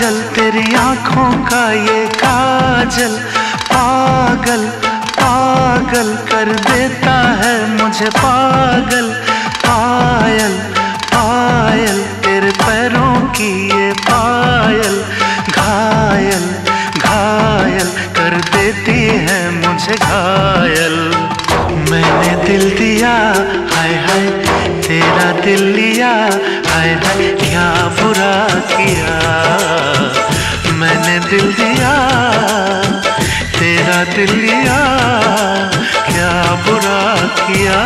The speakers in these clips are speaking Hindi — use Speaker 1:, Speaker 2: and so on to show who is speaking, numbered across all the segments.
Speaker 1: काजल तेरी आंखों का ये काजल, पागल पागल कर देता है मुझे पागल। पायल पायल तेरे पैरों की ये पायल, घायल घायल कर देती है मुझे घायल। मैंने दिल दिया हाय हाय तेरा दिल लिया, हाय हाय क्या बुरा किया। मैंने दिल दिया तेरा दिल लिया, क्या बुरा किया।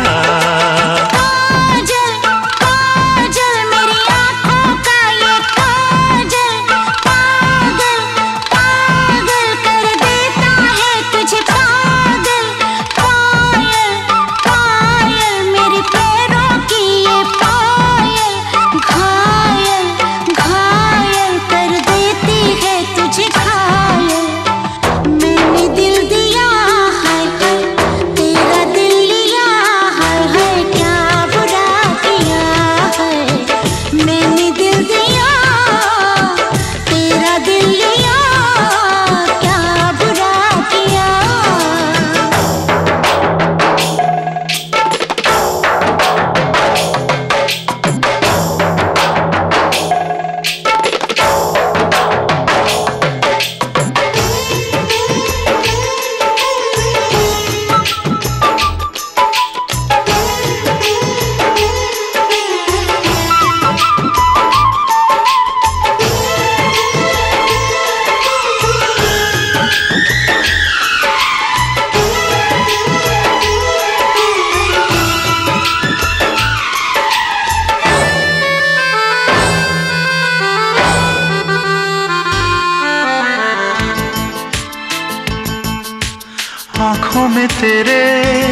Speaker 1: आँखों में तेरे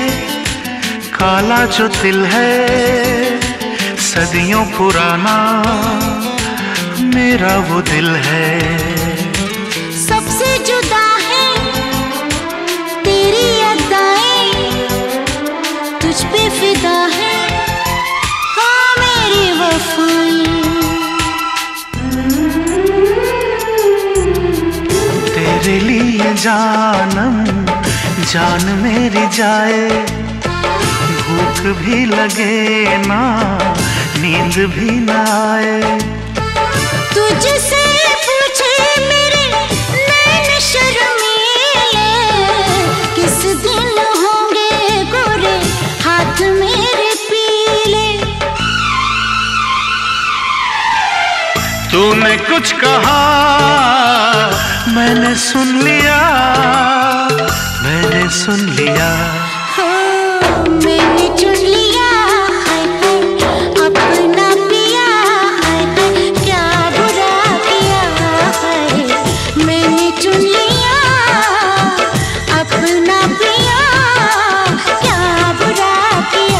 Speaker 1: काला जो दिल है, सदियों पुराना मेरा वो दिल है।
Speaker 2: सबसे जुदा है तेरी अदाएं, तुझ पे फिदा है हाँ मेरी वफाएं।
Speaker 1: तेरे लिए जानम जान मेरी जाए, भूख भी लगे ना नींद भी ना आए।
Speaker 2: तुझसे पूछे मेरे नैन शर्मीले, किस दिन होंगे गोरे हाथ मेरे पीले।
Speaker 1: तूने कुछ कहा मैंने सुन लिया, मैंने सुन लिया।
Speaker 2: हाँ मैंने चुन लिया हाय हाय अपना पिया, हाय हाय क्या बुरा किया। हाय मैंने चुन लिया अपना पिया, क्या बुरा किया।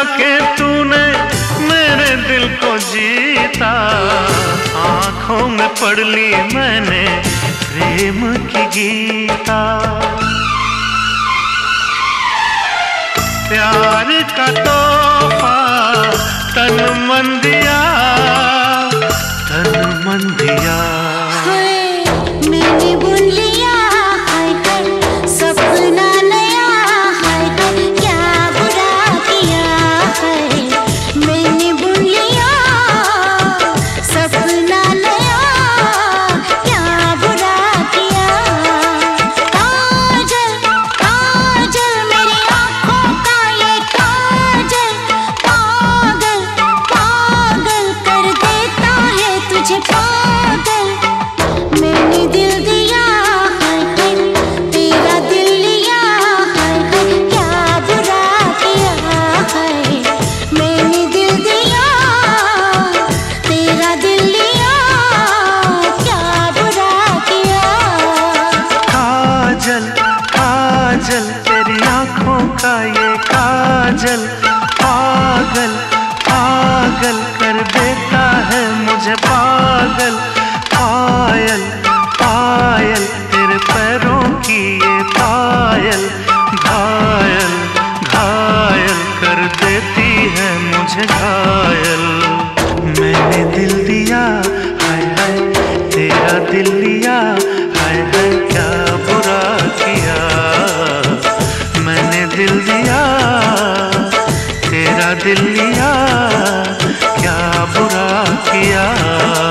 Speaker 1: के तूने मेरे दिल को जीता, आंखों में पढ़ ली मैंने प्रेम की गीता। प्यार का तोहफा तन मन दिया, तन मन दिया।
Speaker 2: मैंने बुन लिया हाय हाय सपना नया, हाय हाय क्या बुरा किया है। मैंने बुन लिया सपना नया, क्या बुरा किया। काजल काजल मेरी आँखों का ये काजल, पागल पागल कर देता है तुझे पागल। मैंने दिल दिया हाय हाय तेरा दिल लिया, हाय हाय क्या बुरा किया है। मैंने दिल दिया तेरा दिल लिया, क्या बुरा किया।
Speaker 1: काजल काजल तेरी आँखों का ये काजल, पागल पागल कर देता है मुझे पागल। पायल पायल तेरे पैरों की ये पायल, घायल घायल कर देती है मुझे घायल। मैंने दिल दिया हाय हाय तेरा दिल लिया, हाय हाय क्या बुरा किया। मैंने दिल दिया तेरा दिल लिया, क्या बुरा किया।